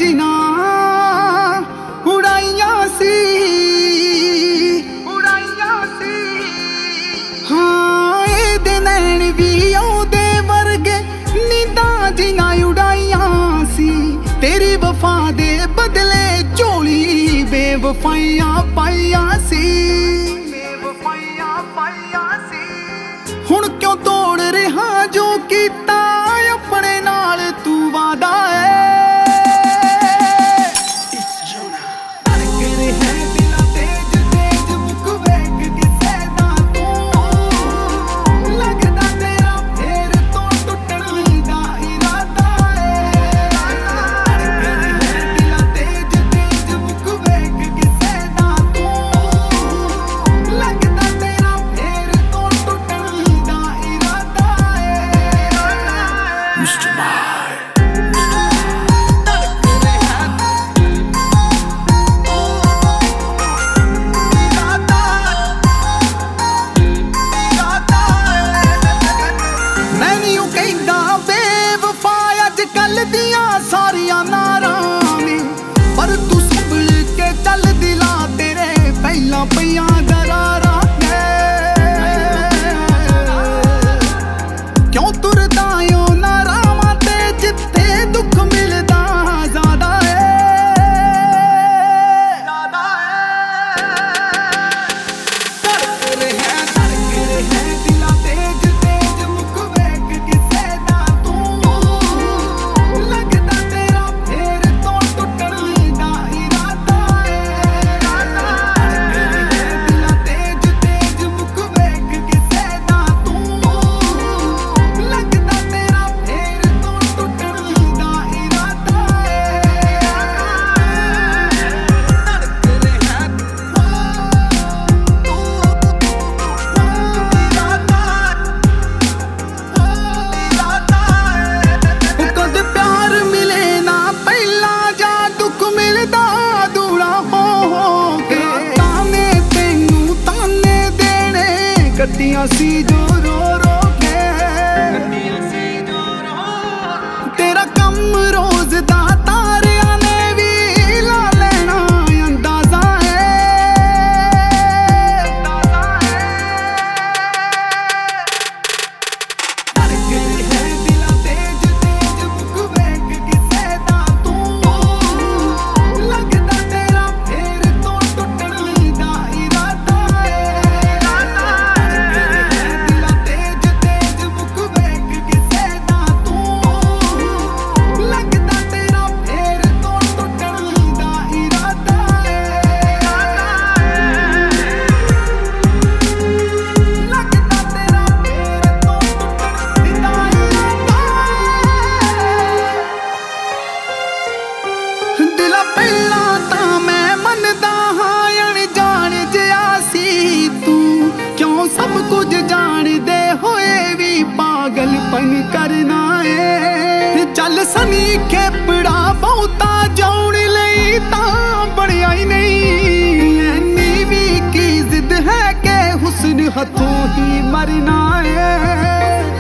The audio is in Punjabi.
ਨਾ ਉਡਾਈਆਂ ਸੀ ਹਾਂ ਇਹਦੇ ਨੈਣ ਵੀ ਉਹਦੇ ਵਰਗੇ ਨੀਂਦਾਂ ਜੀਆਂ ਉਡਾਈਆਂ ਸੀ ਤੇਰੀ ਵਫਾ ਦੇ ਬਦਲੇ ਝੋਲੀ ਬੇਵਫਾਈਆਂ ਪਾਈਆਂ ਸੀ ਹੁਣ ਕਿਉਂ ਤੋੜ ਰਿਹਾ ਜੋ ਕੀਤਾ ਆਪਣੇ ਨਾਲ ਤੂੰ ਵਾਦਾ ਹੈ ਦੀਆਂ ਸਾਰੀਆਂ ਨਾਰਾਂ ਨੇ ਪਰ ਤੂੰ ਸੰਭਲ ਕੇ ਚੱਲ ਦਿਲਾਂ ਤੇਰੇ ਪਹਿਲਾਂ ਪਈਆਂ ਦਰਾਰਾਂ ਨੇ ਕਿਉਂ ਤੁਰਦਾ ਓ ਨਾਰਾਵਾਂ ਤੇ ਜਿੱਥੇ ਦੁੱਖ ਮਿਲਦਾ ਜ਼ਿਆਦਾ ਧੜਕ ਰਿਹਾ ਦਿਲਾਂ ਤੇਜ ਤੇਜ ਮੁੱਕ ਵੇਖ ਕਿਸੇ ਦਾ ਗੱਡੀਆਂ ਸੀ ਜੋ ਰੋ ਰੋ ਕੇ ਤੇਰਾ ਕੰਮ ਰੋਜ਼ ਦਾ ਤਾਰਿਆਂ ਨੇ ਵੀ ਲਾ ਲੈਣਾ ਅੰਦਾਜ਼ਾ ਦਿਲਾਂ ਤੇਜ ਤੇਜ ਮੁੱਕ ਵੇਖ ਕਿਸੇ ਦਾ ਤੂੰ ਲੱਗਦਾ ਤੇਰਾ ਫੇਰ ਤੋਂ ਟੁੱਟਣ ਦਾ ਇਰਾਦਾ ਪਹਿਲਾਂ ਤਾਂ ਮੈਂ ਮੰਨਦਾ ਹਾਂ ਅਣਜਾਣ ਜਿਹਾ ਸੀ ਤੂੰ ਕਿਉਂ ਸਭ ਕੁਝ ਜਾਣਦੇ ਹੋਏ ਵੀ ਪਾਗਲਪਨ ਕਰਨਾ ਏ ਚੱਲ ਸਨੀ ਖੇਪੜਾ ਬਹੁਤਾ ਜਾਉਣ ਲਈ ਤਾਂ ਬਣਿਆ ਹੀ ਨਹੀਂ ਐਨੀ ਵੀ ਕੀ ਜ਼ਿੱਦ ਹੈ ਕਿ ਹੁਸਨ ਹੱਥੋਂ ਹੀ ਮਰਨਾ ਏ